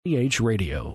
PH Radio.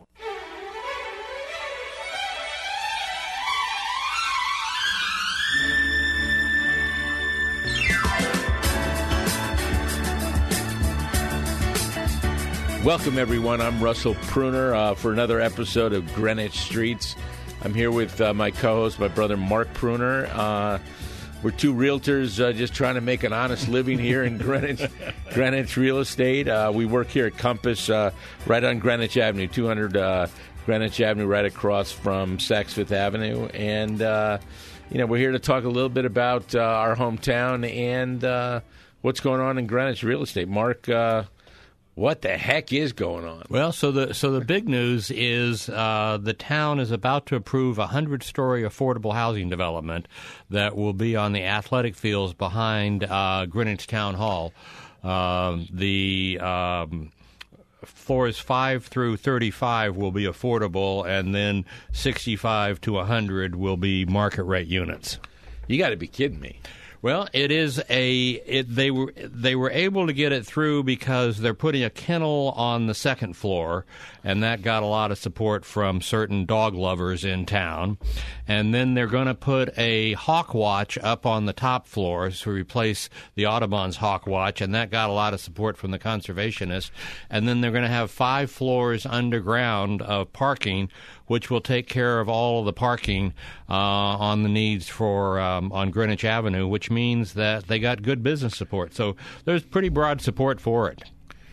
Welcome, everyone. I'm Russell Pruner for another episode of Greenwich Streets. I'm here with my co-host, my brother Mark Pruner. We're two realtors just trying to make an honest living here in Greenwich real estate. We work here at Compass, right on Greenwich Avenue, 200 Greenwich Avenue, right across from Saks Fifth Avenue. And, we're here to talk a little bit about our hometown and what's going on in Greenwich real estate. Mark, what the heck is going on? Well, so the big news is the town is about to approve a 100-story affordable housing development that will be on the athletic fields behind Greenwich Town Hall. The floors 5 through 35 will be affordable, and then 65 to 100 will be market rate units. You got to be kidding me. Well, they were able to get it through because they're putting a kennel on the second floor, and that got a lot of support from certain dog lovers in town. And then they're going to put a Hawk Watch up on the top floors to replace the Audubon's Hawk Watch, and that got a lot of support from the conservationists. And then they're going to have 5 floors underground of parking, which will take care of all of the parking on the needs for on Greenwich Avenue, which means that they got good business support. So there's pretty broad support for it.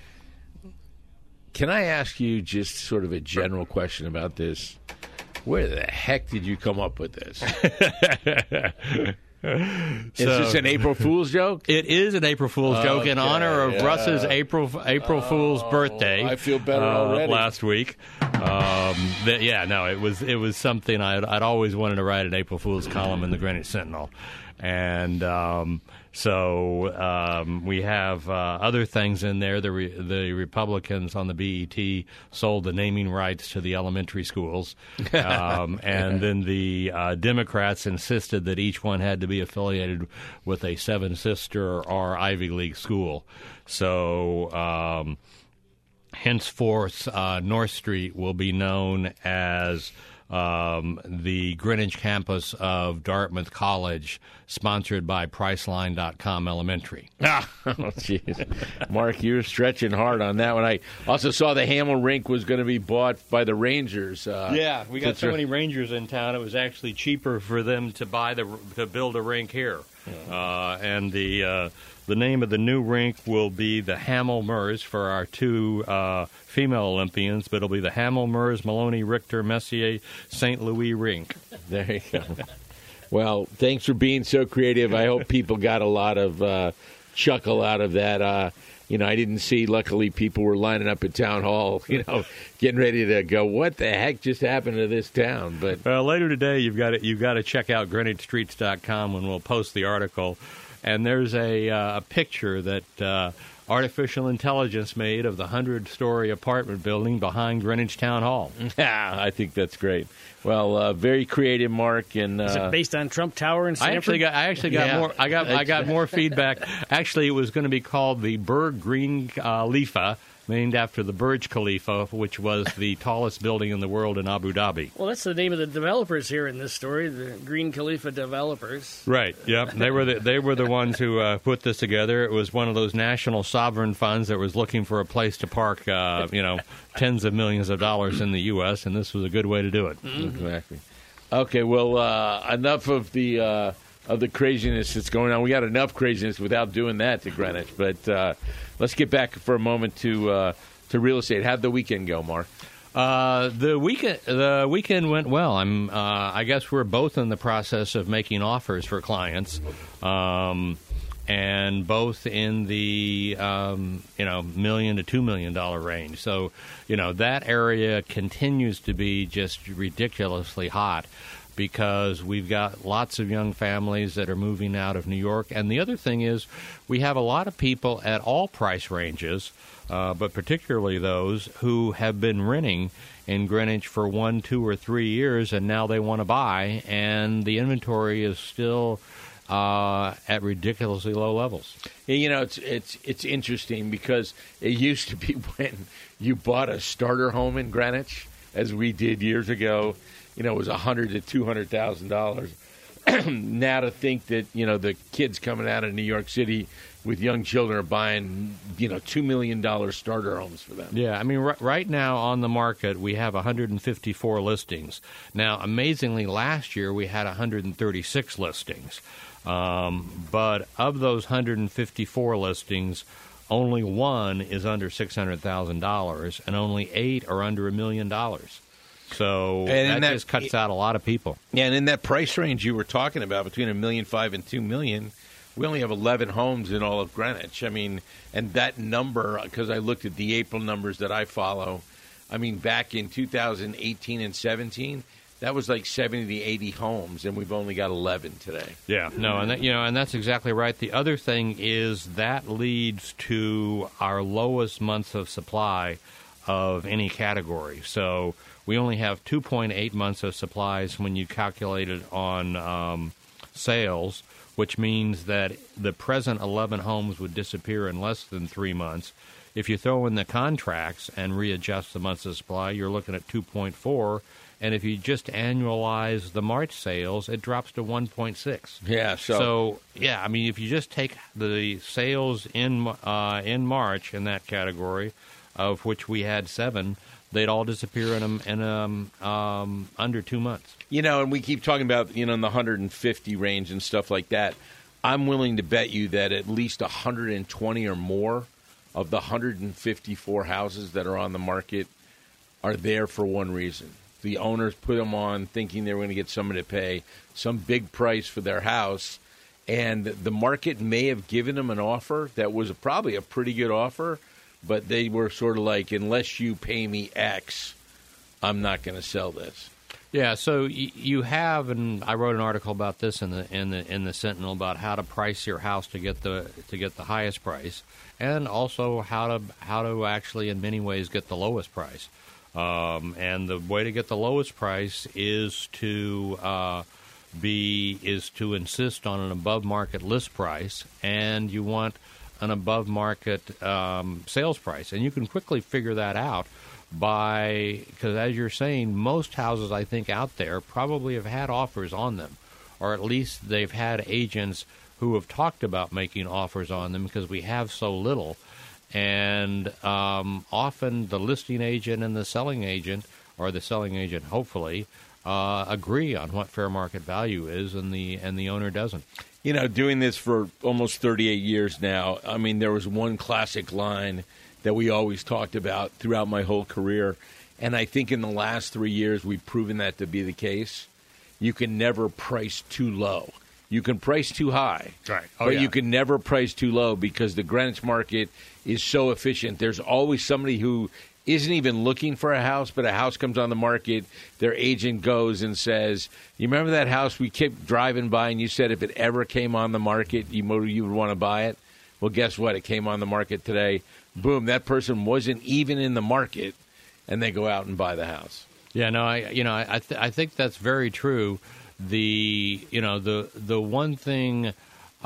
Can I ask you just sort of a general question about this? Where the heck did you come up with this? Is this an April Fool's joke? It is an April Fool's joke in honor of Russ's April Fool's birthday. I feel better already. Last week. It was something I'd always wanted to write an April Fool's column in the Greenwich Sentinel. And we have other things in there. The Republicans on the BET sold the naming rights to the elementary schools. And then the Democrats insisted that each one had to be affiliated with a Seven Sister or Ivy League school. So henceforth, North Street will be known as the Greenwich campus of Dartmouth College, sponsored by Priceline.com Elementary. Oh, jeez. Mark, you were stretching hard on that one. I also saw the Hamel rink was going to be bought by the Rangers. Yeah, we got so many Rangers in town, it was actually cheaper for them to build a rink here. Yeah. And the name of the new rink will be the Hamel Mers for our 2 female Olympians, but it'll be the Hamel Mers Maloney Richter Messier St. Louis rink. There you go. Well, thanks for being so creative. I hope people got a lot of chuckle out of that. I didn't see. Luckily, people were lining up at Town Hall, getting ready to go. What the heck just happened to this town? But later today, you've got to check out GreenwichStreets.com when we'll post the article. And there's a picture that artificial intelligence made of the 100-story apartment building behind Greenwich Town Hall. Yeah, I think that's great. Well, very creative, Mark. And is it based on Trump Tower in Stanford? I actually got more. I got more feedback. Actually, it was going to be called the Burj Khalifa, named after the Burj Khalifa, which was the tallest building in the world in Abu Dhabi. Well, that's the name of the developers here in this story, the Green Khalifa developers. Right. Yep. They were the ones who put this together. It was one of those national sovereign funds that was looking for a place to park, tens of millions of dollars in the U.S., and this was a good way to do it. Mm-hmm. Exactly. Okay. Well, enough of the craziness that's going on. We got enough craziness without doing that to Greenwich. But let's get back for a moment to real estate. How'd the weekend go, Mark? The weekend went well. I guess we're both in the process of making offers for clients, and both in the $1 million to $2 million range. So that area continues to be just ridiculously hot, because we've got lots of young families that are moving out of New York. And the other thing is we have a lot of people at all price ranges, but particularly those who have been renting in Greenwich for 1, 2, or 3 years, and now they want to buy, and the inventory is still at ridiculously low levels. Yeah, it's interesting because it used to be when you bought a starter home in Greenwich, as we did years ago, it was $100,000 to $200,000. Now to think that the kids coming out of New York City with young children are buying $2 million starter homes for them. Yeah, I mean, right now on the market we have 154 listings. Now, amazingly, last year we had 136 listings, but of those 154 listings, only one is under $600,000, and only 8 are under $1 million. So that just cuts out a lot of people. Yeah, and in that price range you were talking about, between $1.5 million and $2 million, we only have 11 homes in all of Greenwich. I mean, and that number, because I looked at the April numbers that I follow, I mean, back in 2018 and 17, that was like 70 to 80 homes, and we've only got 11 today. Yeah, no, and and that's exactly right. The other thing is that leads to our lowest months of supply of any category. So we only have 2.8 months of supplies when you calculate it on sales, which means that the present 11 homes would disappear in less than 3 months. If you throw in the contracts and readjust the months of supply, you're looking at 2.4. And if you just annualize the March sales, it drops to 1.6. Yeah. So yeah, I mean, if you just take the sales in March in that category, of which we had 7, they'd all disappear in under 2 months. And we keep talking about, in the 150 range and stuff like that. I'm willing to bet you that at least 120 or more of the 154 houses that are on the market are there for one reason. The owners put them on thinking they were going to get someone to pay some big price for their house, and the market may have given them an offer that was probably a pretty good offer, but they were sort of like, unless you pay me X, I'm not going to sell this. Yeah, so you have, and I wrote an article about this in the Sentinel about how to price your house to get the highest price, and also how to actually in many ways get the lowest price. And the way to get the lowest price is to insist on an above market list price, and you want an above market sales price, and you can quickly figure that out because as you're saying, most houses I think out there probably have had offers on them, or at least they've had agents who have talked about making offers on them because we have so little. And often the listing agent and the selling agent, or the selling agent hopefully, agree on what fair market value is, and the owner doesn't. Doing this for almost 38 years now, I mean, there was one classic line that we always talked about throughout my whole career, and I think in the last 3 years we've proven that to be the case. You can never price too low. You can price too high, right? But you can never price too low because the Greenwich market is so efficient. There's always somebody who isn't even looking for a house, but a house comes on the market, their agent goes and says, you remember that house we kept driving by and you said if it ever came on the market, you would want to buy it? Well, guess what? It came on the market today. Boom, that person wasn't even in the market, and they go out and buy the house. Yeah, no, I think that's very true. The one thing,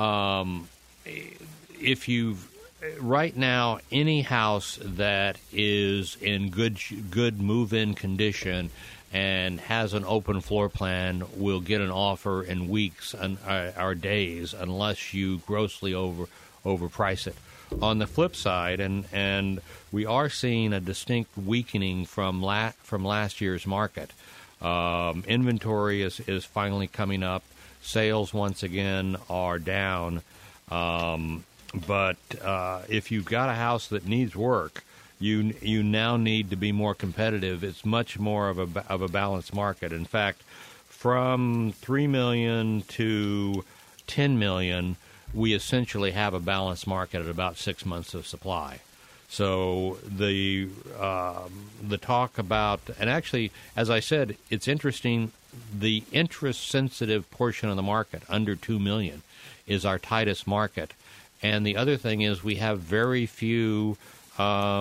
if you've right now, any house that is in good move-in condition and has an open floor plan will get an offer in weeks or days unless you grossly overprice it. On the flip side, and we are seeing a distinct weakening from last year's market. Inventory is finally coming up. Sales once again are down. But if you've got a house that needs work, you now need to be more competitive. It's much more of a balanced market. In fact, from 3 million to 10 million, we essentially have a balanced market at about 6 months of supply. So the talk about, and actually, as I said, it's interesting. The interest-sensitive portion of the market, under 2 million, is our tightest market. And the other thing is we have very few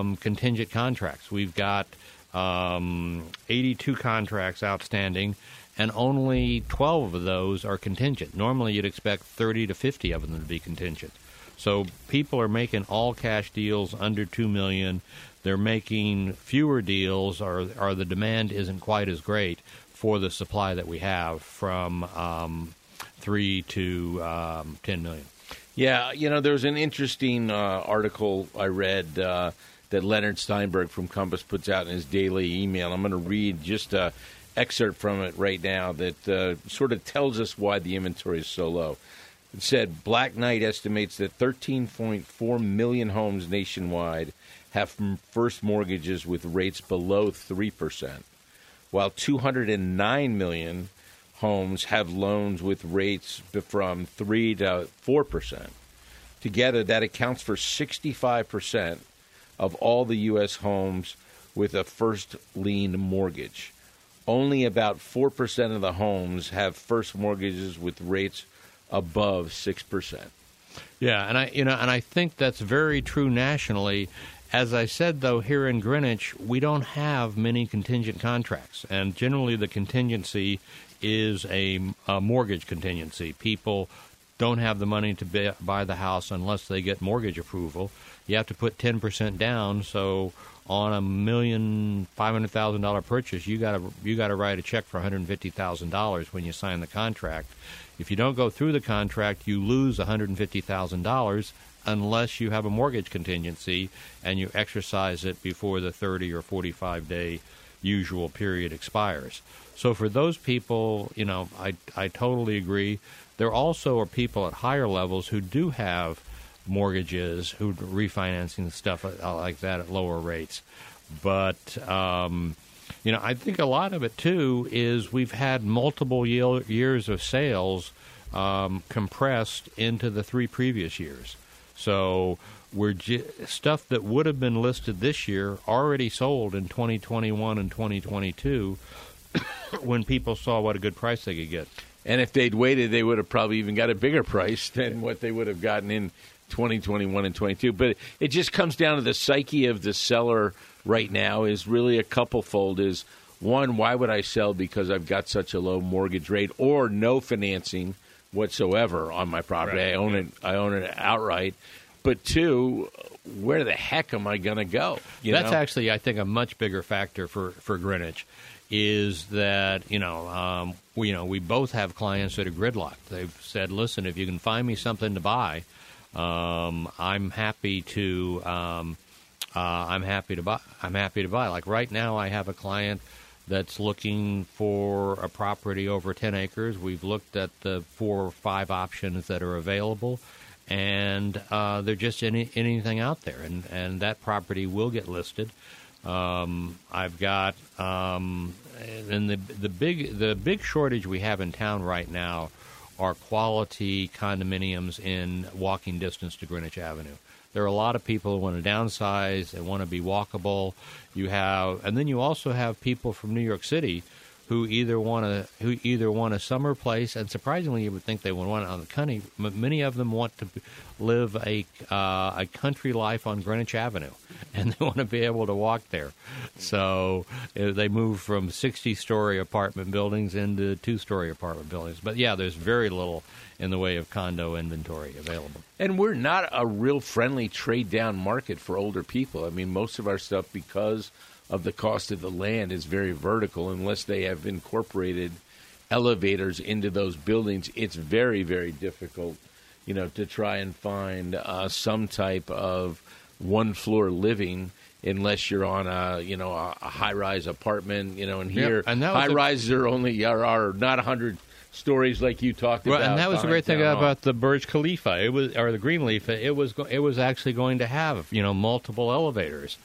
contingent contracts. We've got 82 contracts outstanding, and only 12 of those are contingent. Normally you'd expect 30 to 50 of them to be contingent. So people are making all-cash deals under $2 million. They're making fewer deals, or the demand isn't quite as great for the supply that we have from 3 to 10 million. Yeah, there's an interesting article I read that Leonard Steinberg from Compass puts out in his daily email. I'm going to read just an excerpt from it right now that sort of tells us why the inventory is so low. It said, Black Knight estimates that 13.4 million homes nationwide have first mortgages with rates below 3%, while 209 million homes have loans with rates from 3 to 4%. Together, that accounts for 65% of all the U.S. homes with a first lien mortgage. Only about 4% of the homes have first mortgages with rates above 6%. Yeah, and I think that's very true nationally. As I said, though, here in Greenwich, we don't have many contingent contracts, and generally the contingency is a mortgage contingency. People don't have the money to buy the house unless they get mortgage approval. You have to put 10% down, so on $1,500,000 purchase, you got to write a check for $150,000 when you sign the contract. If you don't go through the contract, you lose $150,000 unless you have a mortgage contingency and you exercise it before the 30 or 45-day usual period expires. So for those people, I totally agree. There also are people at higher levels who do have mortgages, who are refinancing stuff like that at lower rates. But, I think a lot of it, too, is we've had multiple years of sales compressed into the 3 previous years. So stuff that would have been listed this year already sold in 2021 and 2022 when people saw what a good price they could get. And if they'd waited, they would have probably even got a bigger price than what they would have gotten in 2021 and 22. But it just comes down to the psyche of the seller right now is really a couple-fold. Is one, why would I sell because I've got such a low mortgage rate or no financing whatsoever on my property? Right. I own it outright. But two, where the heck am I going to go? That's actually, I think, a much bigger factor for Greenwich. Is that, we both have clients that are gridlocked. They've said, listen, if you can find me something to buy, I'm happy to buy. Like right now, I have a client that's looking for a property over 10 acres. We've looked at the 4 or 5 options that are available, and they're just anything out there, and that property will get listed. I've got and the big shortage we have in town right now are quality condominiums in walking distance to Greenwich Avenue. There are a lot of people who want to downsize, they want to be walkable. And then you also have people from New York City who either want a summer place, and surprisingly, you would think they would want it on the country. Many of them want to live a country life on Greenwich Avenue, and they want to be able to walk there. So they move from 60-story apartment buildings into 2-story apartment buildings. But yeah, there's very little in the way of condo inventory available. And we're not a real friendly trade-down market for older people. I mean, most of our stuff, because of the cost of the land, is very vertical. Unless they have incorporated elevators into those buildings, it's very, very difficult, to try and find some type of one-floor living unless you're on a high-rise apartment, and here high-rises are not 100 stories like you talked about. And that was the great thing about the Burj Khalifa, the Green Leaf. It was actually going to have multiple elevators.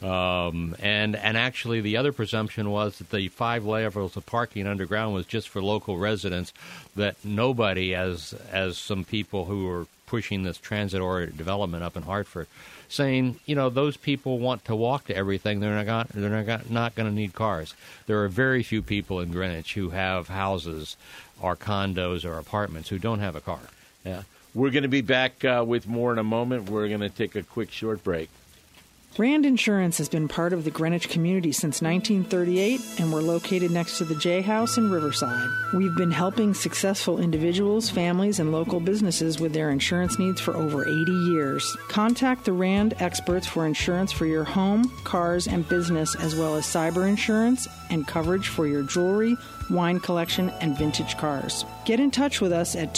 And actually, the other presumption was that the 5 levels of parking underground was just for local residents. That nobody, as some people who were pushing this transit-oriented development up in Hartford, saying, those people want to walk to everything. They're not going to need cars. There are very few people in Greenwich who have houses or condos or apartments who don't have a car. Yeah, we're going to be back with more in a moment. We're going to take a quick short break. Rand Insurance has been part of the Greenwich community since 1938, and we're located next to the J House in Riverside. We've been helping successful individuals, families, and local businesses with their insurance needs for over 80 years. Contact the Rand experts for insurance for your home, cars, and business, as well as cyber insurance and coverage for your jewelry, wine collection, and vintage cars. Get in touch with us at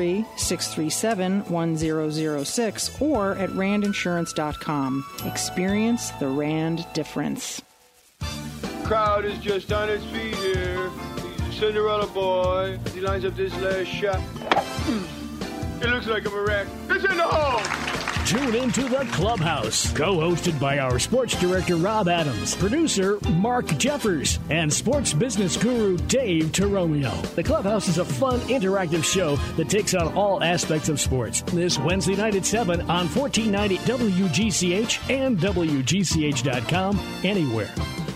203-637-1006 or at randinsurance.com. Experience the Rand difference. Crowd is just on its feet here. He's a Cinderella boy. He lines up this last shot. It looks like I'm a wreck. It's in the hole! Tune into The Clubhouse, co-hosted by our sports director, Rob Adams, producer, Mark Jeffers, and sports business guru, Dave Teromio. The Clubhouse is a fun, interactive show that takes on all aspects of sports. This Wednesday night at 7 on 1490 WGCH and WGCH.com, anywhere.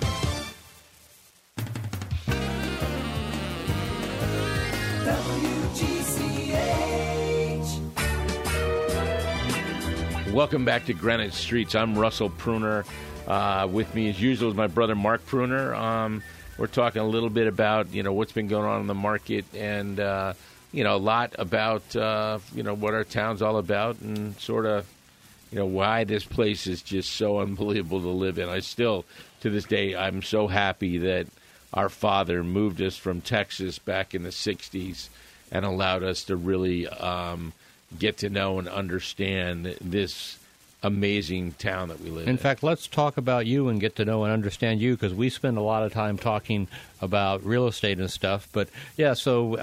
Welcome back to Greenwich Streets. I'm Russell Pruner. With me, as usual, is my brother Mark Pruner. We're talking a little bit about what's been going on in the market, and a lot about what our town's all about, and sort of why this place is just so unbelievable to live in. I still, to this day, I'm so happy that our father moved us from Texas back in the '60s and allowed us to really get to know and understand this amazing town that we live in. In fact, let's talk about you and get to know and understand you, because we spend a lot of time talking about real estate and stuff. But, yeah, so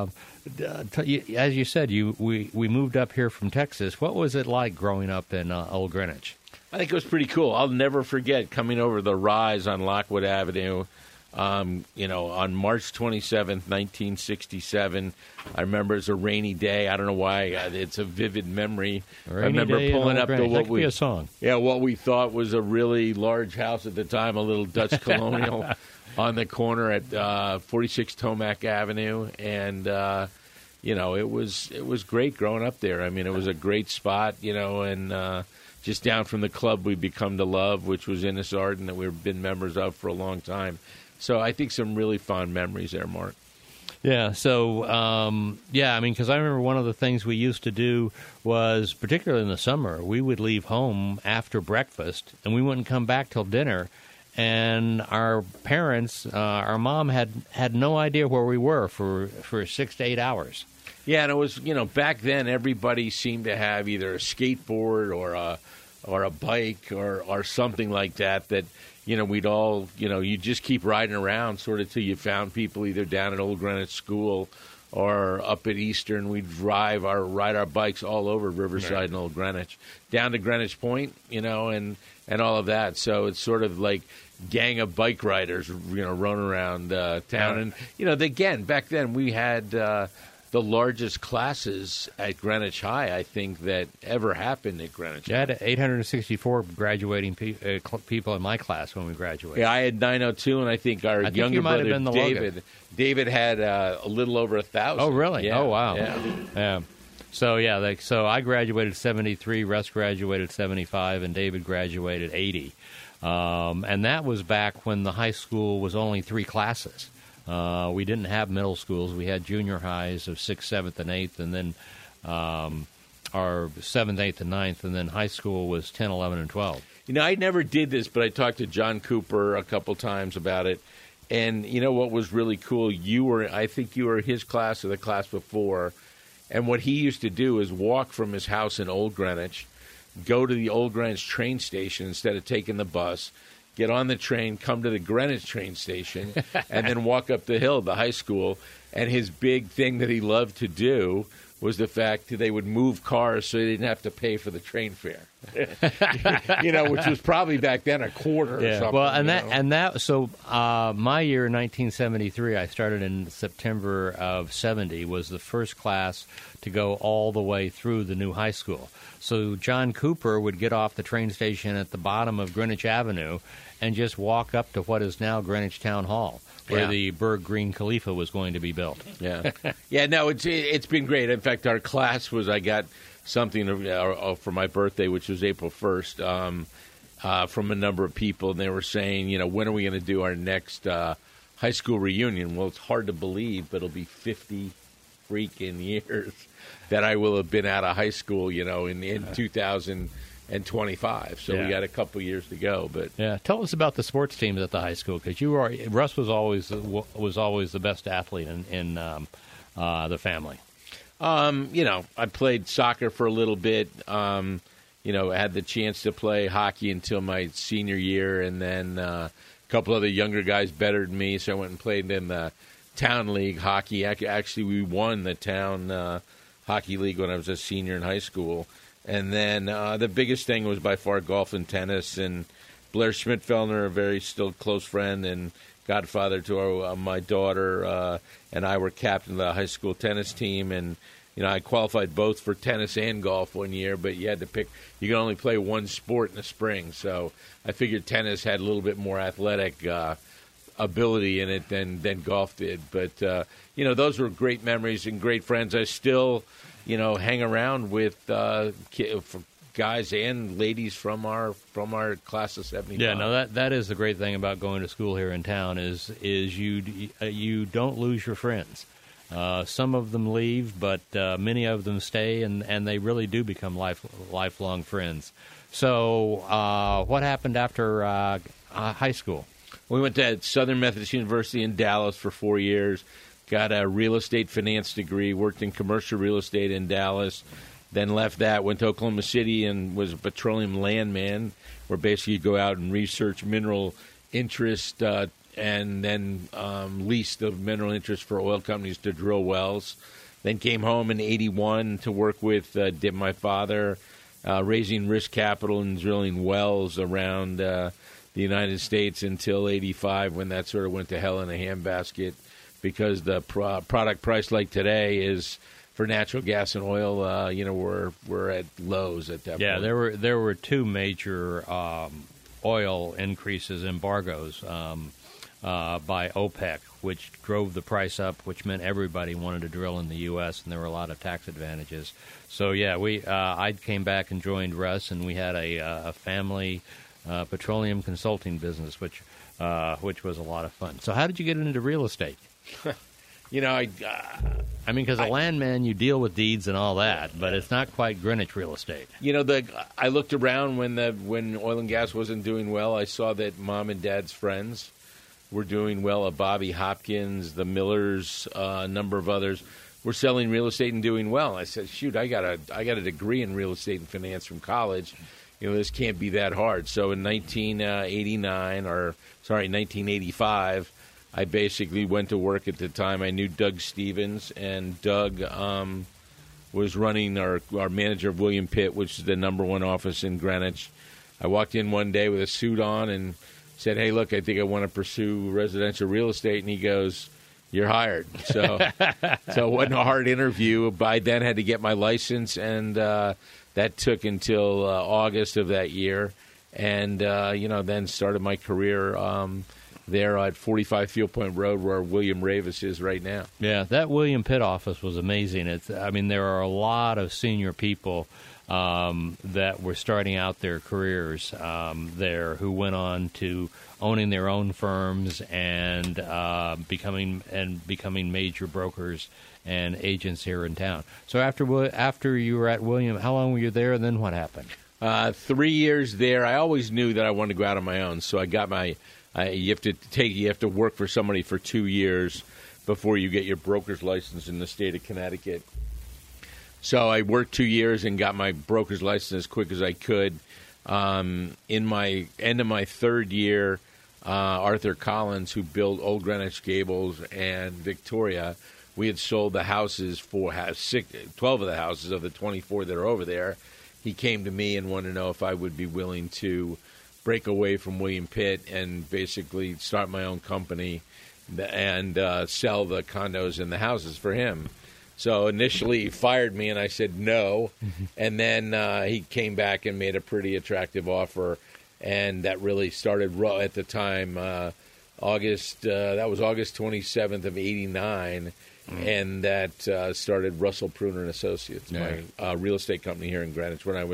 as you said, we moved up here from Texas. What was it like growing up in Old Greenwich? I think it was pretty cool. I'll never forget coming over the rise on Lockwood Avenue. On March 27th, 1967, I remember it was a rainy day. I don't know why. It's a vivid memory. I remember pulling up to what we, a song. Yeah, what we thought was a really large house at the time, a little Dutch colonial on the corner at 46 Tomac Avenue, and it was great growing up there. I mean, it was a great spot, and just down from the club we'd become to love, which was Innis Arden, that we've been members of for a long time. So I think some really fond memories there, Mark. Yeah, so, because I remember one of the things we used to do was, particularly in the summer, we would leave home after breakfast, and we wouldn't come back till dinner. And our parents, our mom had no idea where we were for 6 to 8 hours. Yeah, and it was, back then everybody seemed to have either a skateboard or a bike or something like that we'd all, you just keep riding around sort of till you found people either down at Old Greenwich School or up at Eastern. We'd ride our bikes all over Riverside and Old Greenwich, down to Greenwich Point, and all of that. So it's sort of like gang of bike riders, running around town. And, again, back then we had the largest classes at Greenwich High, I think, that ever happened at Greenwich High. I had 864 graduating people in my class when we graduated. Yeah, I had 902, and I think our younger brother, David had a little over 1,000. Oh, really? Yeah. Oh, wow. Yeah. So, so I graduated 73, Russ graduated 75, and David graduated 80. And that was back when the high school was only 3 classes. We didn't have middle schools. We had junior highs of 6th, 7th, and 8th, and then our 7th, 8th, and 9th, and then high school was 10, 11, and 12. I never did this, but I talked to John Cooper a couple times about it. And what was really cool? I think you were his class or the class before, and what he used to do is walk from his house in Old Greenwich, go to the Old Greenwich train station instead of taking the bus, get on the train, come to the Greenwich train station, and then walk up the hill, the high school. And his big thing that he loved to do was the fact that they would move cars so they didn't have to pay for the train fare. Which was probably back then a quarter or something. Well, so my year, 1973, I started in September of 70, was the first class to go all the way through the new high school. So John Cooper would get off the train station at the bottom of Greenwich Avenue and just walk up to what is now Greenwich Town Hall, where the Berg Green Khalifa was going to be built. Yeah. No, it's been great. In fact, our class I got something for my birthday, which was April 1st. from a number of people, and they were saying, when are we going to do our next high school reunion? Well, it's hard to believe, but it'll be 50 freaking years that I will have been out of high school, in 2025. So we got a couple years to go. But tell us about the sports teams at the high school, because Russ was always the best athlete in the family. I played soccer for a little bit. I had the chance to play hockey until my senior year, and then a couple other younger guys bettered me, so I went and played in the town league hockey. Actually, we won the town hockey league when I was a senior in high school. And then the biggest thing was by far golf and tennis. And Blair Schmidtfellner, a very still close friend and godfather to my daughter, and I were captain of the high school tennis team. And I qualified both for tennis and golf one year, but you had to pick. You could only play one sport in the spring, so I figured tennis had a little bit more athletic ability in it than golf did. But those were great memories and great friends. I still, hang around with guys and ladies from our class of 75. Yeah, no, that is the great thing about going to school here in town is you don't lose your friends. Some of them leave, but many of them stay, and they really do become lifelong friends. So what happened after high school? We went to Southern Methodist University in Dallas for 4 years, got a real estate finance degree, worked in commercial real estate in Dallas, then left that, went to Oklahoma City and was a petroleum landman, where basically you go out and research mineral interest and then lease the mineral interest for oil companies to drill wells. Then came home in 1981 to work with my father, raising risk capital and drilling wells around the United States until 1985, when that sort of went to hell in a handbasket, because the product price like today is for natural gas and oil. We're at lows at that point. Yeah, there were two major oil increases, embargoes by OPEC, which drove the price up, which meant everybody wanted to drill in the U.S., and there were a lot of tax advantages. So yeah, I came back and joined Russ, and we had a family petroleum consulting business, which was a lot of fun. So how did you get into real estate? Because a landman, you deal with deeds and all that, but it's not quite Greenwich real estate. I looked around when oil and gas wasn't doing well. I saw that Mom and Dad's friends were doing well. Bobby Hopkins, the Millers, a number of others were selling real estate and doing well. I said, shoot, I got a degree in real estate and finance from college. This can't be that hard. So in 1985, I basically went to work. At the time, I knew Doug Stevens, and Doug was running our manager of William Pitt, which is the number one office in Greenwich. I walked in one day with a suit on and said, hey, look, I think I want to pursue residential real estate. And he goes, you're hired. So it wasn't a hard interview. I then had to get my license, and that took until August of that year. And, then started my career there at 45 Field Point Road, where William Ravis is right now. Yeah, that William Pitt office was amazing. There are a lot of senior people that were starting out their careers there, who went on to owning their own firms and becoming major brokers and agents here in town. So after you were at William, how long were you there, and then what happened? 3 years there. I always knew that I wanted to go out on my own, so I got my. You have to work for somebody for 2 years before you get your broker's license in the state of Connecticut. So I worked 2 years and got my broker's license as quick as I could. In my end of my third year, Arthur Collins, who built Old Greenwich Gables and Victoria, we had sold the houses 12 of the houses of the 24 that are over there. He came to me and wanted to know if I would be willing to break away from William Pitt and basically start my own company and sell the condos and the houses for him. So initially he fired me, and I said no. And then he came back and made a pretty attractive offer, and that really started at the time, August 27th of 1989, and that started Russell Pruner and Associates, my real estate company here in Greenwich, when I was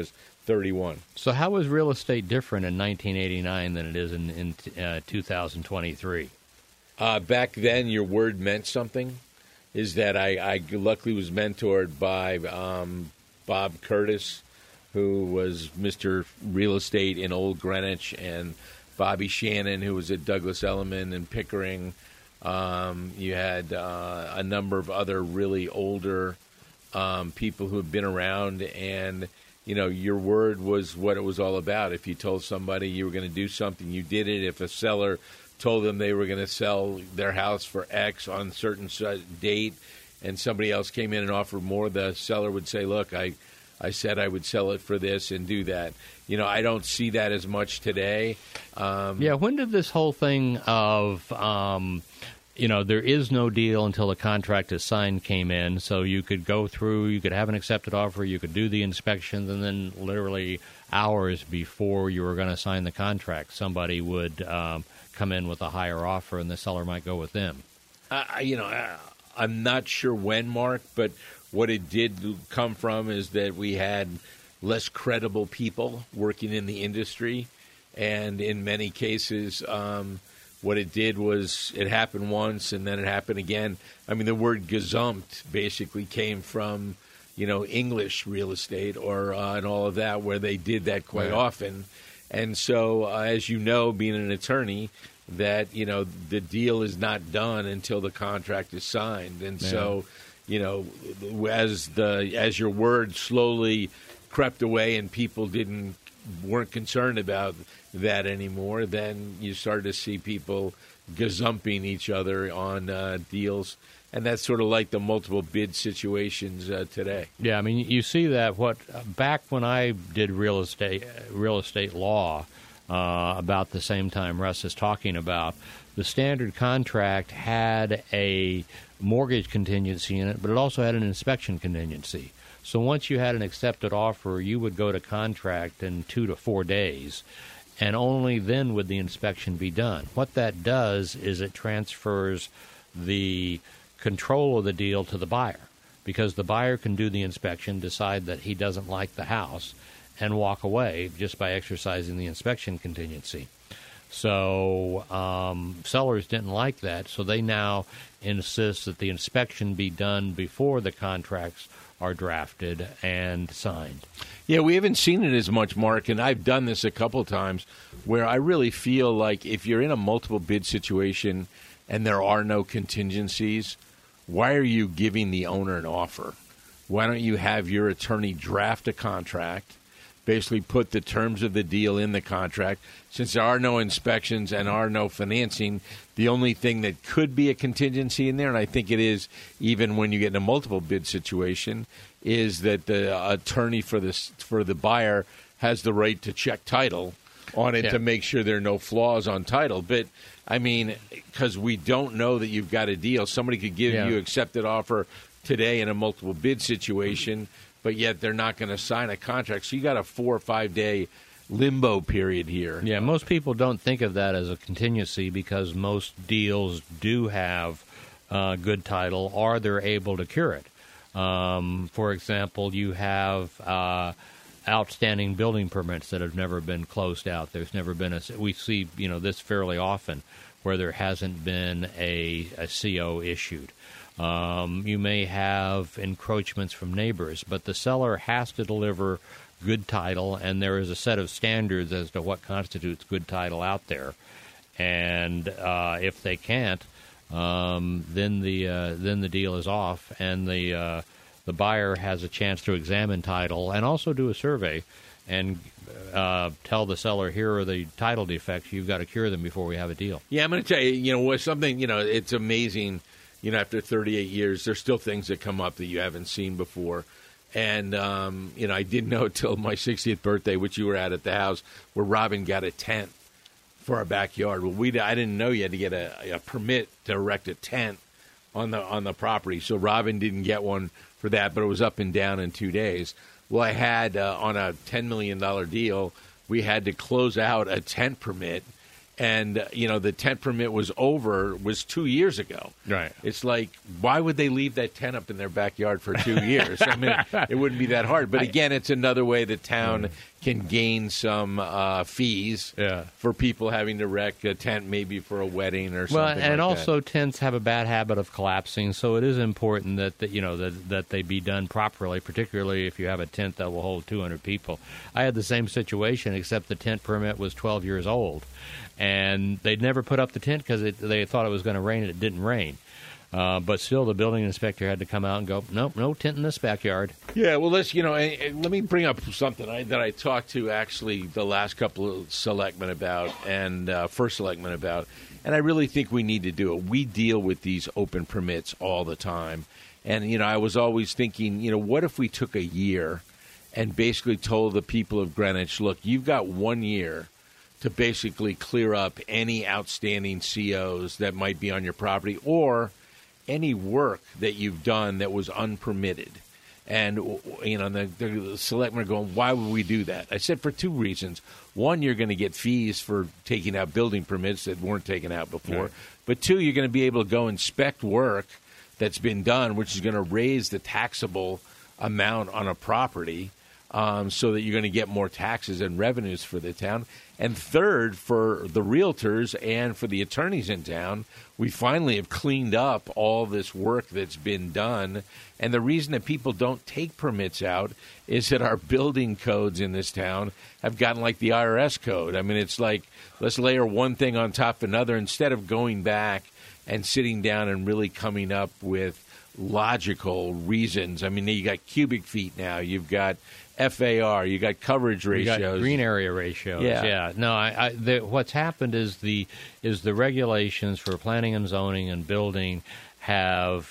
31. So how was real estate different in 1989 than it is in 2023? Back then, your word meant something. Is that I luckily was mentored by Bob Curtis, who was Mr. Real Estate in Old Greenwich, and Bobby Shannon, who was at Douglas Elliman and Pickering. You had a number of other really older people who have been around, and your word was what it was all about. If you told somebody you were going to do something, you did it. If a seller told them they were going to sell their house for X on a certain date, and somebody else came in and offered more, the seller would say, look, I said I would sell it for this and do that. I don't see that as much today. When did this whole thing of, there is no deal until the contract is signed came in, so you could go through, you could have an accepted offer, you could do the inspections, and then literally hours before you were going to sign the contract, somebody would come in with a higher offer, and the seller might go with them. I'm not sure when, Mark, but what it did come from is that we had less credible people working in the industry, and in many cases, what it did was it happened once, and then it happened again. I mean, the word gazumped basically came from, English real estate or and all of that, where they did that quite often. And so, as you know, being an attorney, that, the deal is not done until the contract is signed. And so, as your word slowly crept away and people weren't concerned about that anymore, then you started to see people gazumping each other on deals. And that's sort of like the multiple bid situations today. Yeah, I mean, you see that back when I did real estate law about the same time Russ is talking about, the standard contract had a mortgage contingency in it, but it also had an inspection contingency. So once you had an accepted offer, you would go to contract in 2 to 4 days, and only then would the inspection be done. What that does is it transfers the control of the deal to the buyer, because the buyer can do the inspection, decide that he doesn't like the house, and walk away just by exercising the inspection contingency. So sellers didn't like that, so they now insist that the inspection be done before the contracts are drafted and signed. Yeah, we haven't seen it as much, Mark, and I've done this a couple times where I really feel like if you're in a multiple bid situation and there are no contingencies, why are you giving the owner an offer? Why don't you have your attorney draft a contract, basically put the terms of the deal in the contract? Since there are no inspections and are no financing, the only thing that could be a contingency in there, and I think it is even when you get in a multiple bid situation, is that the attorney for the buyer has the right to check title on it to make sure there are no flaws on title. But, I mean, because we don't know that you've got a deal. Somebody could give you accepted offer today in a multiple bid situation, but yet they're not going to sign a contract. So you got a 4 or 5 day limbo period here. Yeah, most people don't think of that as a contingency because most deals do have good title or they're able to cure it. For example, you have outstanding building permits that have never been closed out. There's never been we see, this fairly often where there hasn't been a CO issued. You may have encroachments from neighbors, but the seller has to deliver good title, and there is a set of standards as to what constitutes good title out there. And if they can't, then the deal is off, and the buyer has a chance to examine title and also do a survey and tell the seller, here are the title defects. You've got to cure them before we have a deal. Yeah, I'm going to tell you, something, it's amazing. After 38 years, there's still things that come up that you haven't seen before. And, I didn't know until my 60th birthday, which you were at the house, where Robin got a tent for our backyard. Well, I didn't know you had to get a permit to erect a tent on the property. So Robin didn't get one for that, but it was up and down in 2 days. Well, I had, on a $10 million deal, we had to close out a tent permit. And, the tent permit was 2 years ago. Right. It's like, why would they leave that tent up in their backyard for 2 years? I mean, it wouldn't be that hard. But again, it's another way the town can gain some fees for people having to wreck a tent maybe for a wedding or something like that. Well, and also tents have a bad habit of collapsing, so it is important that they be done properly, particularly if you have a tent that will hold 200 people. I had the same situation, except the tent permit was 12 years old, and they'd never put up the tent because they thought it was going to rain, and it didn't rain. But still, the building inspector had to come out and go, nope, no tent in this backyard. Yeah, well, let me bring up something that I talked to actually the last couple of selectmen about and first selectmen about, and I really think we need to do it. We deal with these open permits all the time, and I was always thinking, what if we took a year and basically told the people of Greenwich, look, you've got 1 year to basically clear up any outstanding COs that might be on your property or any work that you've done that was unpermitted. And, the selectmen are going, why would we do that? I said for two reasons. One, you're going to get fees for taking out building permits that weren't taken out before. Right. But two, you're going to be able to go inspect work that's been done, which is going to raise the taxable amount on a property so that you're going to get more taxes and revenues for the town. And third, for the realtors and for the attorneys in town, we finally have cleaned up all this work that's been done. And the reason that people don't take permits out is that our building codes in this town have gotten like the IRS code. I mean, it's like, let's layer one thing on top of another instead of going back and sitting down and really coming up with logical reasons. I mean, you got cubic feet now. You've got FAR. You got coverage ratios. You got green area ratios. Yeah. No, what's happened is the regulations for planning and zoning and building have,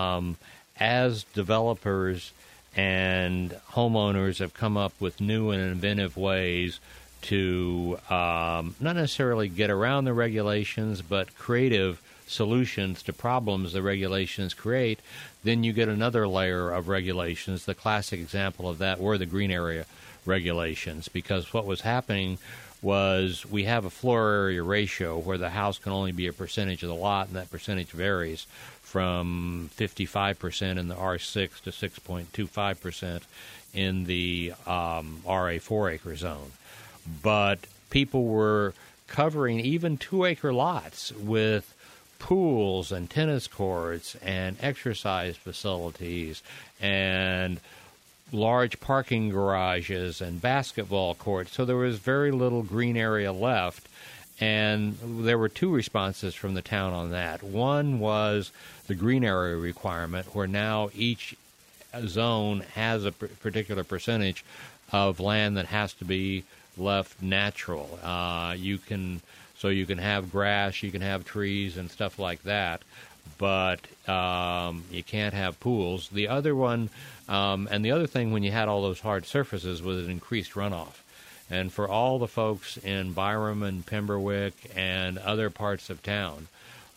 as developers and homeowners have come up with new and inventive ways to not necessarily get around the regulations, but creative solutions to problems the regulations create, then you get another layer of regulations. The classic example of that were the green area regulations, because what was happening was we have a floor area ratio where the house can only be a percentage of the lot, and that percentage varies from 55% in the R6 to 6.25% in the RA 4-acre zone. But people were covering even 2-acre lots with pools and tennis courts and exercise facilities and large parking garages and basketball courts. So there was very little green area left. And there were two responses from the town on that. One was the green area requirement, where now each zone has a particular percentage of land that has to be left natural. You can have grass, you can have trees and stuff like that, but you can't have pools. The other one, and the other thing when you had all those hard surfaces was an increased runoff. And for all the folks in Byram and Pemberwick and other parts of town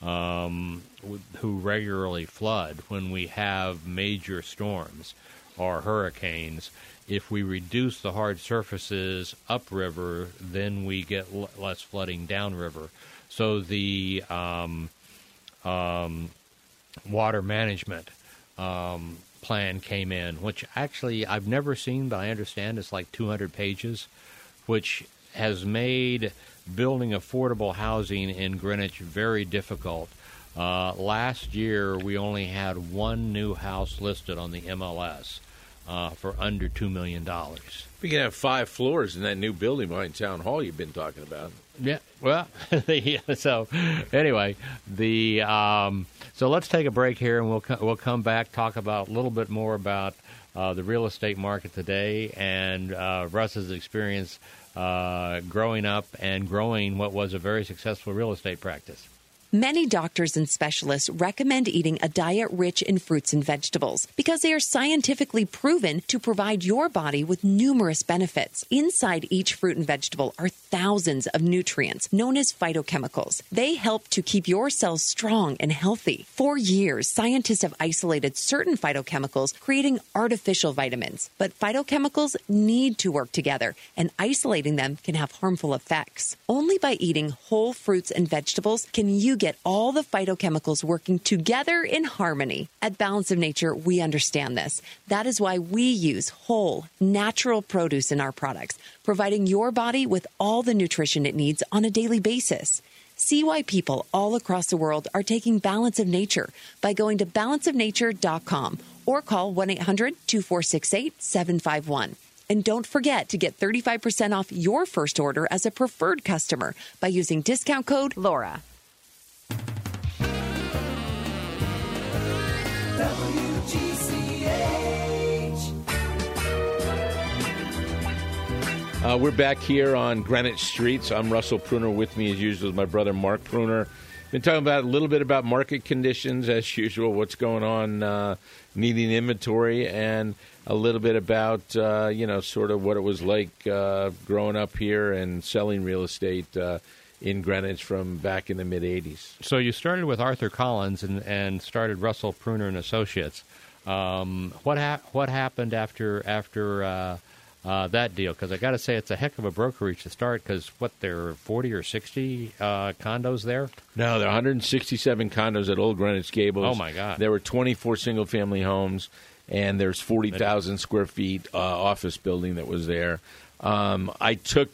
who regularly flood when we have major storms or hurricanes, if we reduce the hard surfaces upriver, then we get less flooding downriver. So the water management plan came in, which actually I've never seen, but I understand it's like 200 pages, which has made building affordable housing in Greenwich very difficult. Last year, we only had one new house listed on the MLS for under $2 million. We can have 5 floors in that new building behind Town Hall you've been talking about. Yeah, well, so anyway, so let's take a break here, and we'll come back, talk about a little bit more about the real estate market today and Russ's experience growing up and growing what was a very successful real estate practice. Many doctors and specialists recommend eating a diet rich in fruits and vegetables because they are scientifically proven to provide your body with numerous benefits. Inside each fruit and vegetable are thousands of nutrients known as phytochemicals. They help to keep your cells strong and healthy. For years, scientists have isolated certain phytochemicals, creating artificial vitamins. But phytochemicals need to work together, and isolating them can have harmful effects. Only by eating whole fruits and vegetables can you get all the phytochemicals working together in harmony. At Balance of Nature, we understand this. That is why we use whole, natural produce in our products, providing your body with all the nutrition it needs on a daily basis. See why people all across the world are taking Balance of Nature by going to balanceofnature.com or call 1-800-2468-751. And don't forget to get 35% off your first order as a preferred customer by using discount code LAURA. We're back here on Greenwich Streets. I'm Russell Pruner. With me, as usual, is my brother Mark Pruner. Been talking about a little bit about market conditions, as usual, what's going on, needing inventory, and a little bit about, sort of what it was like growing up here and selling real estate in Greenwich from back in the mid-'80s. So you started with Arthur Collins and started Russell Pruner and Associates. What happened after that deal? Because I got to say, it's a heck of a brokerage to start. Because there are 40 or 60 condos there. No, there are 167 condos at Old Greenwich Gables. Oh my God! There were 24 single-family homes, and there's 40,000 square feet office building that was there. I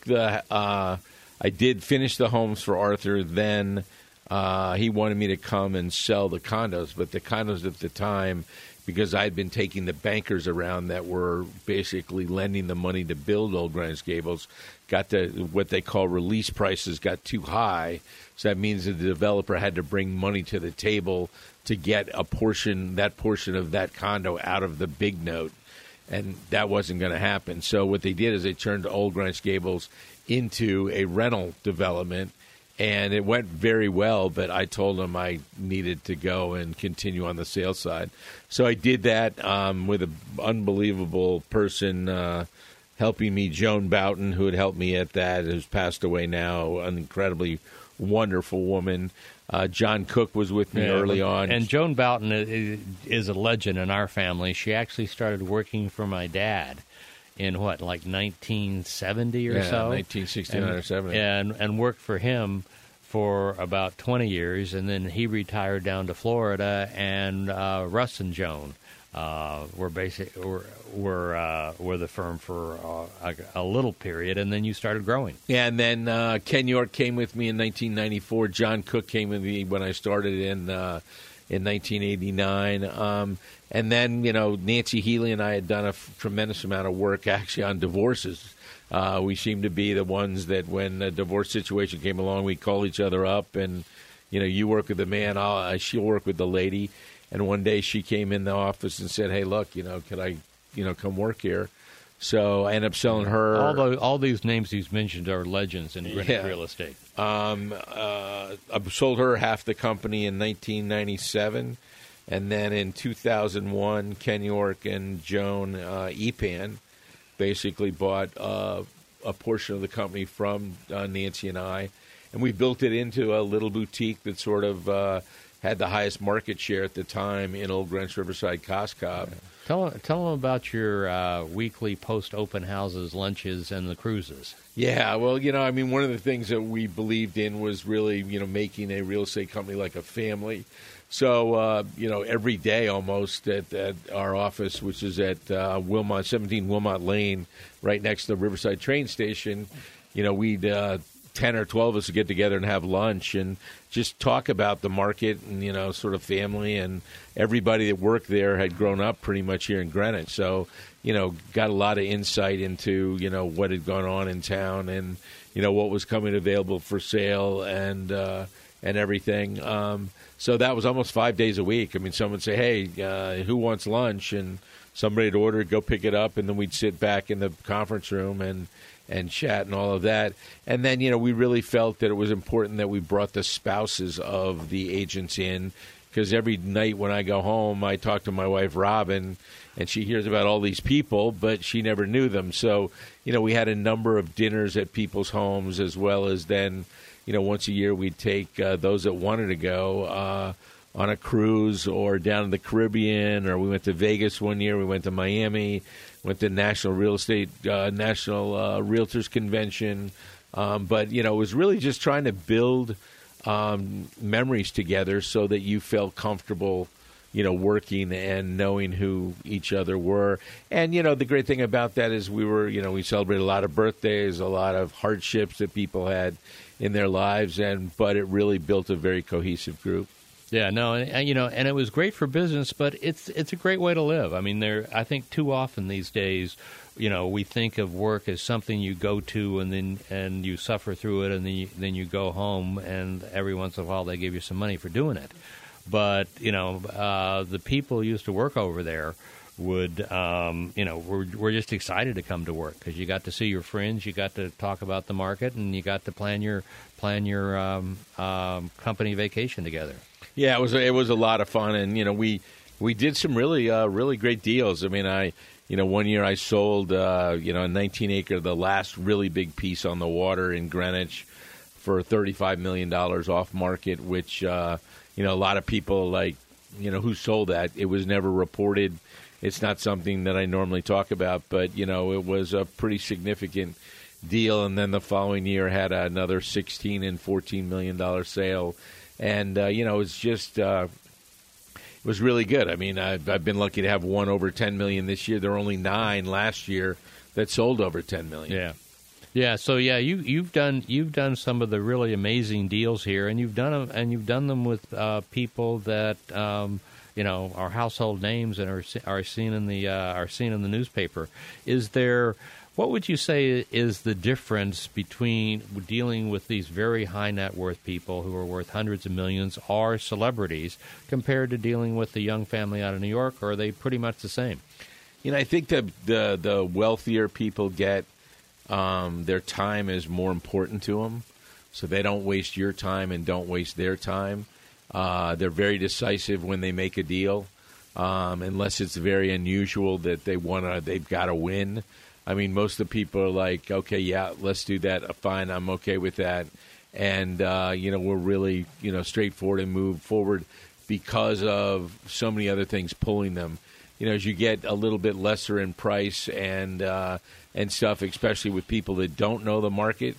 did finish the homes for Arthur. Then he wanted me to come and sell the condos, but the condos at the time, because I'd been taking the bankers around that were basically lending the money to build Old Greenwich Gables, got to what they call release prices got too high. So that means that the developer had to bring money to the table to get that portion of that condo out of the big note. And that wasn't going to happen. So what they did is they turned Old Greenwich Gables into a rental development. And it went very well, but I told them I needed to go and continue on the sales side. So I did that with an unbelievable person helping me, Joan Boughton, who had helped me at that, who's passed away now, an incredibly wonderful woman. John Cook was with me early on. And Joan Boughton is a legend in our family. She actually started working for my dad in 1970 or so? 1969 or 70. And worked for him for about 20 years, and then he retired down to Florida, and Russ and Joan were the firm for a little period, and then you started growing. Yeah, and then Ken York came with me in 1994. John Cook came with me when I started in 1989. And then, Nancy Healy and I had done a tremendous amount of work actually on divorces. We seemed to be the ones that when a divorce situation came along, we'd call each other up and, you work with the man, she'll work with the lady. And one day she came in the office and said, hey, look, could I, come work here? So I ended up selling her. All these names he's mentioned are legends in Greenwich real estate. I sold her half the company in 1997. And then in 2001, Ken York and Joan Epan basically bought a portion of the company from Nancy and I. And we built it into a little boutique that sort of had the highest market share at the time in Old Greenwich Riverside Coscob. Tell them about your weekly post-open houses, lunches, and the cruises. Yeah, well, one of the things that we believed in was really, making a real estate company like a family. So, every day almost at our office, which is at 17 Wilmot Lane, right next to the Riverside train station, we'd 10 or 12 of us would get together and have lunch and just talk about the market and, sort of family. And everybody that worked there had grown up pretty much here in Greenwich. So, got a lot of insight into, what had gone on in town and, what was coming available for sale and everything. So that was almost 5 days a week. Someone would say, hey, who wants lunch? And somebody would order it, go pick it up, and then we'd sit back in the conference room and chat and all of that. And then, we really felt that it was important that we brought the spouses of the agents in, because every night when I go home, I talk to my wife, Robin, and she hears about all these people, but she never knew them. So, we had a number of dinners at people's homes, as well as then, once a year we'd take those that wanted to go on a cruise or down to the Caribbean, or we went to Vegas one year, we went to Miami, went to National Realtors Convention. But, it was really just trying to build memories together so that you felt comfortable, working and knowing who each other were. And, the great thing about that is we celebrated a lot of birthdays, a lot of hardships that people had in their lives, but it really built a very cohesive group. Yeah, no, and it was great for business, but it's a great way to live. I mean, I think too often these days, we think of work as something you go to and you suffer through it, and then you go home, and every once in a while they give you some money for doing it. But the people who used to work over there would were just excited to come to work because you got to see your friends, you got to talk about the market, and you got to plan your company vacation together. Yeah, it was a lot of fun, and we did some really great deals. I mean, one year I sold a 19-acre, the last really big piece on the water in Greenwich, for $35 million off market, which a lot of people who sold that. It was never reported. It's not something that I normally talk about, but it was a pretty significant deal. And then the following year had another $16 and $14 million sale. And, it's just, it was really good. I mean, I've been lucky to have one over $10 million this year. There were only 9 last year that sold over $10 million. Yeah. Yeah. So, yeah, you've done some of the really amazing deals here, and you've done them with people that, are household names and are seen in the newspaper. What would you say is the difference between dealing with these very high net worth people who are worth hundreds of millions or celebrities compared to dealing with the young family out of New York, or are they pretty much the same? I think that the wealthier people get, their time is more important to them, so they don't waste your time and don't waste their time. They're very decisive when they make a deal, unless it's very unusual that they've got to win. I mean, most of the people are like, okay, yeah, let's do that. Fine, I'm okay with that. And, we're really, straightforward and move forward because of so many other things pulling them. As you get a little bit lesser in price and stuff, especially with people that don't know the market,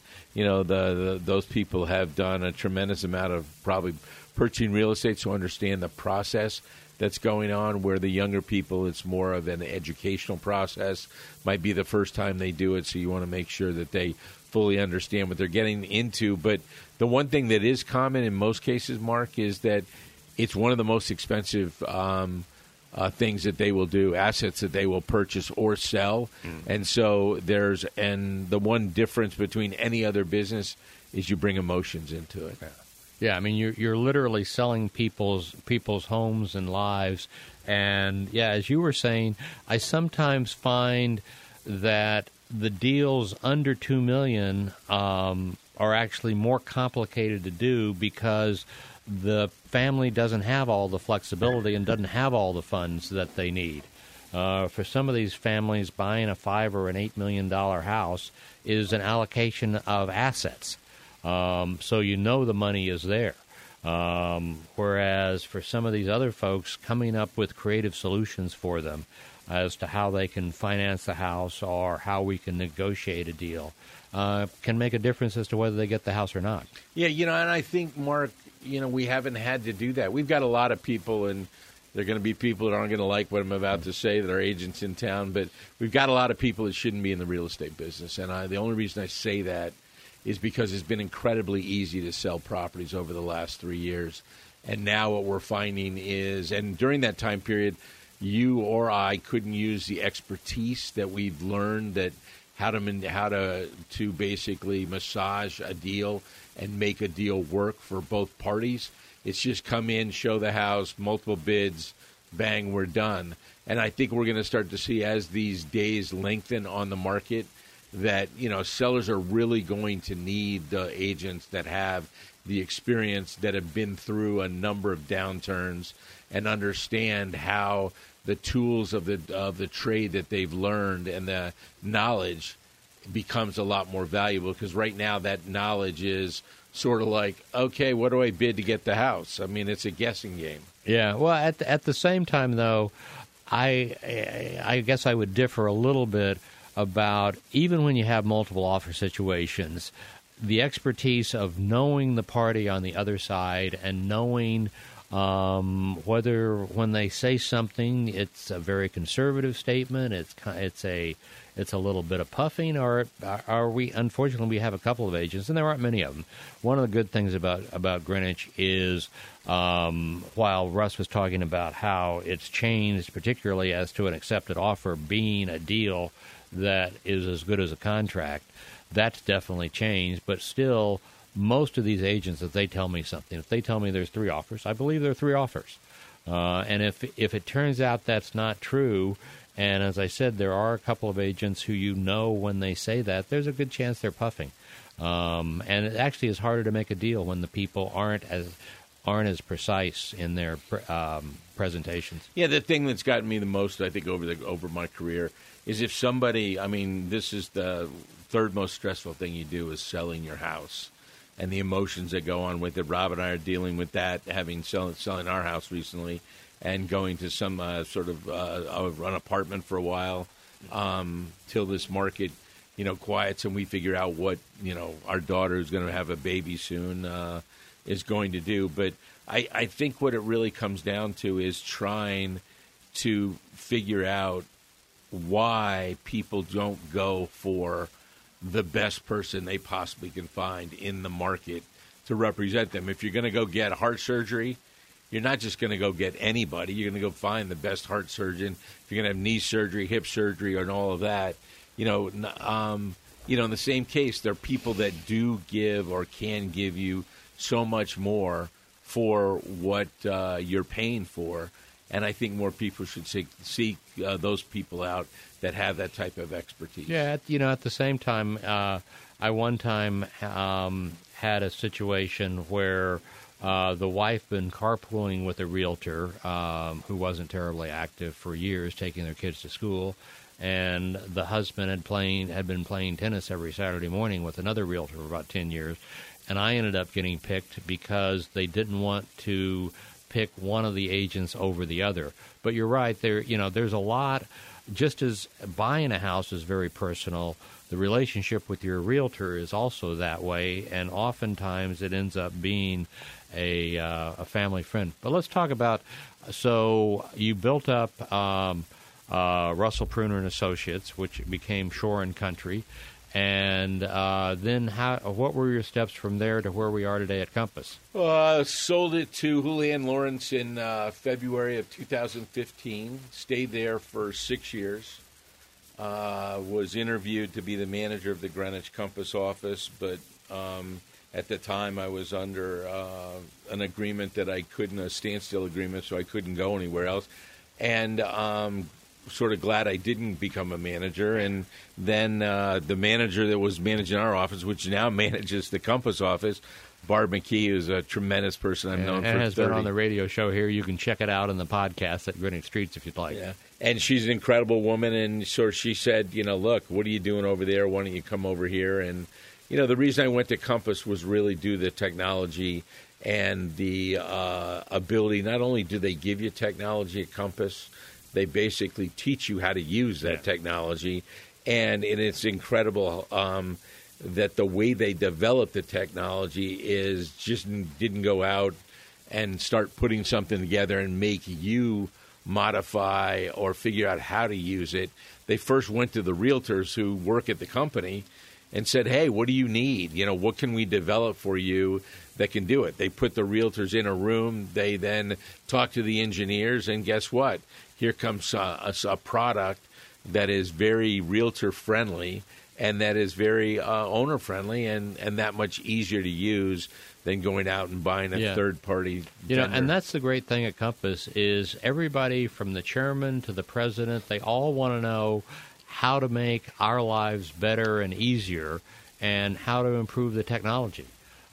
those people have done a tremendous amount of probably purchasing real estate, so understand the process that's going on, where the younger people, it's more of an educational process. Might be the first time they do it, so you want to make sure that they fully understand what they're getting into. But the one thing that is common in most cases, Mark, is that it's one of the most expensive things that they will do, assets that they will purchase or sell. And so the one difference between any other business is you bring emotions into it. Yeah, I mean, you're literally selling people's homes and lives. And, yeah, as you were saying, I sometimes find that the deals under $2 million are actually more complicated to do because the family doesn't have all the flexibility and doesn't have all the funds that they need. For some of these families, buying a $5 or an $8 million house is an allocation of assets. So the money is there. Whereas for some of these other folks, coming up with creative solutions for them as to how they can finance the house or how we can negotiate a deal can make a difference as to whether they get the house or not. Yeah, and I think, Mark, we haven't had to do that. We've got a lot of people, and there are going to be people that aren't going to like what I'm about to say that are agents in town, but we've got a lot of people that shouldn't be in the real estate business. And the only reason I say that is because it's been incredibly easy to sell properties over the last 3 years. And now what we're finding is, and during that time period, you or I couldn't use the expertise that we've learned, that how to basically massage a deal and make a deal work for both parties. It's just come in, show the house, multiple bids, bang, we're done. And I think we're going to start to see, as these days lengthen on the market, that sellers are really going to need the agents that have the experience, that have been through a number of downturns and understand how the tools of the trade that they've learned and the knowledge becomes a lot more valuable. Because right now that knowledge is sort of like, okay, what do I bid to get the house? I mean, it's a guessing game. Yeah. Well, at the same time, though, I guess I would differ a little bit about, even when you have multiple offer situations, the expertise of knowing the party on the other side and knowing whether when they say something, it's a very conservative statement, it's a little bit of puffing, or are we? Unfortunately, we have a couple of agents, and there aren't many of them. One of the good things about Greenwich is, while Russ was talking about how it's changed, particularly as to an accepted offer being a deal that is as good as a contract, that's definitely changed. But still, most of these agents, if they tell me something, if they tell me there's 3 offers, I believe there are 3 offers. And if it turns out that's not true, and as I said, there are a couple of agents who when they say that, there's a good chance they're puffing. And it actually is harder to make a deal when the people aren't as precise in their presentations. Yeah, the thing that's gotten me the most, I think, over my career is if somebody, this is the third most stressful thing you do is selling your house and the emotions that go on with it. Rob and I are dealing with that, selling our house recently and going to some sort of an apartment for a while till this market, quiets and we figure out what, our daughter who's going to have a baby soon is going to do. But I think what it really comes down to is trying to figure out why people don't go for the best person they possibly can find in the market to represent them. If you're going to go get heart surgery, you're not just going to go get anybody. You're going to go find the best heart surgeon. If you're going to have knee surgery, hip surgery, and all of that, in the same case, there are people that do give or can give you so much more for what you're paying for. And I think more people should seek those people out that have that type of expertise. Yeah, at the same time, I one time had a situation where the wife been carpooling with a realtor who wasn't terribly active for years, taking their kids to school, and the husband had been playing tennis every Saturday morning with another realtor for about 10 years, and I ended up getting picked because they didn't want to pick one of the agents over the other. But you're right, there's a lot. Just as buying a house is very personal, the relationship with your realtor is also that way, and oftentimes it ends up being a family friend. But let's talk about, so you built up Russell Pruner and Associates, which became Shore and Country, and then what were your steps from there to where we are today at Compass? Sold it to Julian Lawrence in February of 2015. Stayed there for 6 years. Was interviewed to be the manager of the Greenwich Compass office, but at the time I was under an agreement that I couldn't, a standstill agreement, so I couldn't go anywhere else. And sort of glad I didn't become a manager. And then the manager that was managing our office, which now manages the Compass office, Barb McKee, who's a tremendous person I've known for 30 and has been on the radio show here. You can check it out in the podcast at Greenwich Streets if you'd like. Yeah. And she's an incredible woman, and so she said, look, what are you doing over there? Why don't you come over here? And, the reason I went to Compass was really due to the technology and the ability. Not only do they give you technology at Compass, they basically teach you how to use that technology. And it's incredible that the way they developed the technology is just didn't go out and start putting something together and make you modify or figure out how to use it. They first went to the realtors who work at the company and said, hey, what do you need? What can we develop for you that can do it? They put the realtors in a room. They then talk to the engineers, and guess what? Here comes a product that is very realtor-friendly and that is very owner-friendly and that much easier to use than going out and buying a third-party vendor. And that's the great thing at Compass is everybody from the chairman to the president, they all want to know how to make our lives better and easier and how to improve the technology.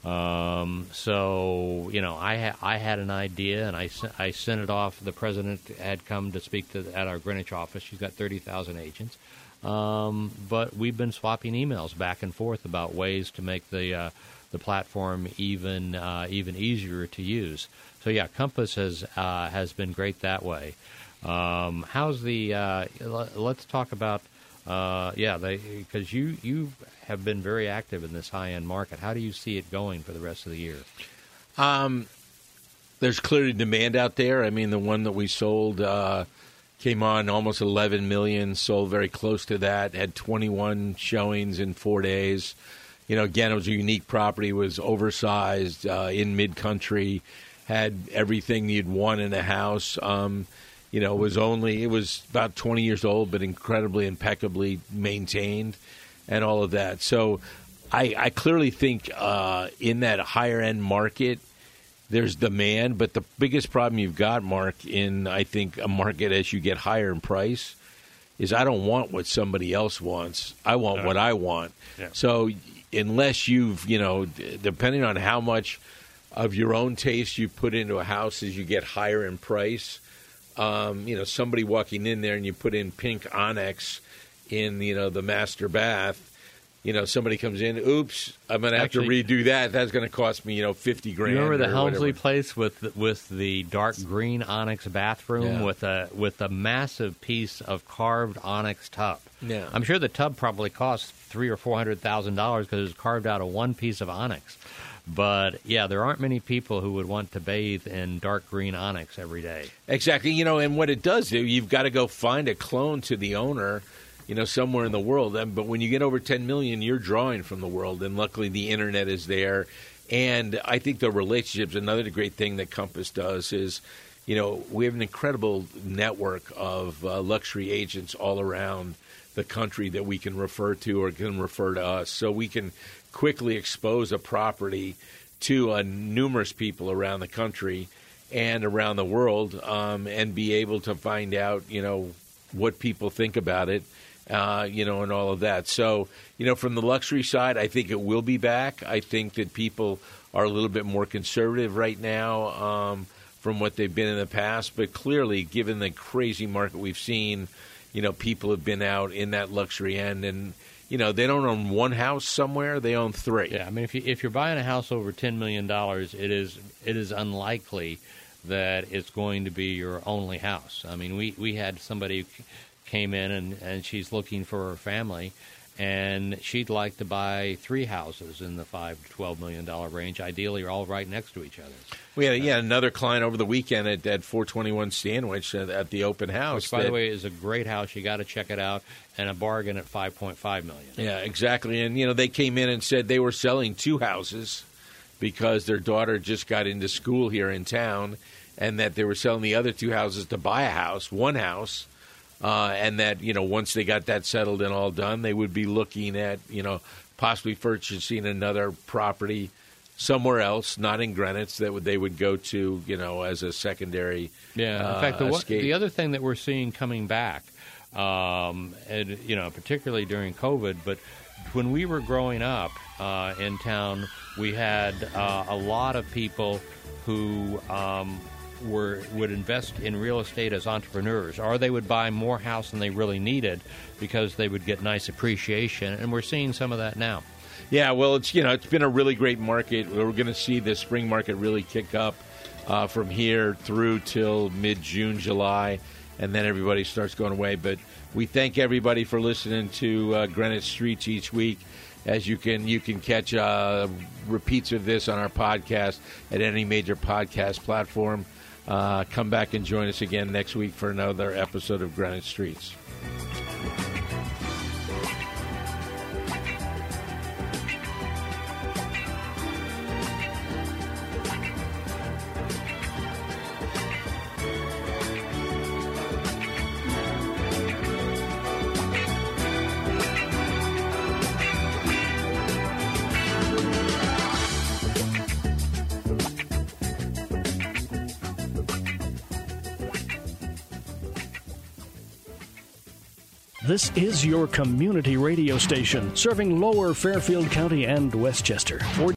So, I had an idea, and I sent it off. The president had come to speak at our Greenwich office. She's got 30,000 agents. But we've been swapping emails back and forth about ways to make the platform even easier to use. So, yeah, Compass has been great that way. How's the let's talk about, because you have been very active in this high-end market. How do you see it going for the rest of the year? There's clearly demand out there. I mean, the one that we sold came on almost 11 million, sold very close to that, had 21 showings in 4 days. You know, again, it was a unique property, was oversized, in mid-country, had everything you'd want in a house. You know, it was about 20 years old, but incredibly, impeccably maintained and all of that. So I clearly think in that higher-end market, there's demand, but the biggest problem you've got, Mark, in, I think, a market as you get higher in price is I don't want what somebody else wants. I want what I want. Yeah. So unless you've, you know, depending on how much of your own taste you put into a house as you get higher in price, you know, somebody walking in there and you put in pink onyx in, you know, the master bath, you know, somebody comes in, oops, I'm going to have to redo that. That's going to cost me, you know, $50,000. You remember the Helmsley place with the dark green onyx bathroom with a massive piece of carved onyx tub? Yeah, I'm sure the tub probably cost $300,000 or $400,000 because it was carved out of one piece of onyx. But, yeah, there aren't many people who would want to bathe in dark green onyx every day. Exactly. You know, and what it does do, you've got to go find a clone to the owner, you know, somewhere in the world. But when you get over 10 million, you're drawing from the world. And luckily the Internet is there. And I think the relationships, another great thing that Compass does is, you know, we have an incredible network of luxury agents all around the country that we can refer to or can refer to us. So we can quickly expose a property to numerous people around the country and around the world, and be able to find out, you know, what people think about it, you know, and all of that. So, you know, from the luxury side, I think it will be back. I think that people are a little bit more conservative right now from what they've been in the past. But clearly, given the crazy market we've seen, you know, people have been out in that luxury end, and you know, they don't own one house somewhere; they own three. Yeah, I mean, if you're buying a house over $10 million, it is unlikely that it's going to be your only house. I mean, we had somebody who came in and she's looking for her family, and she'd like to buy 3 houses in the $5 to $12 million range. Ideally, all right next to each other. We had another client over the weekend at 421 Stanwich at the open house. Which, by the way, is a great house. You got to check it out, and a bargain at $5.5 million. Yeah, exactly. And you know, they came in and said they were selling 2 houses because their daughter just got into school here in town, and that they were selling the other 2 houses to buy one house. And that, you know, once they got that settled and all done, they would be looking at, you know, possibly purchasing another property somewhere else, not in Greenwich, that they would go to, you know, as a secondary Yeah, in fact, the other thing that we're seeing coming back, and, you know, particularly during COVID, but when we were growing up in town, we had a lot of people who would invest in real estate as entrepreneurs, or they would buy more house than they really needed because they would get nice appreciation, and we're seeing some of that now. Yeah, well, it's been a really great market. We're going to see the spring market really kick up from here through till mid-June, July, and then everybody starts going away. But we thank everybody for listening to Greenwich Streets each week. As you can catch repeats of this on our podcast at any major podcast platform. Come back and join us again next week for another episode of Greenwich Streets. This is your community radio station, serving Lower Fairfield County and Westchester.